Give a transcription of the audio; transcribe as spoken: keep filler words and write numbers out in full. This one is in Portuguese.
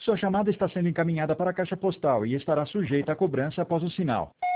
Sua chamada está sendo encaminhada para a caixa postal e estará sujeita a cobrança após o sinal.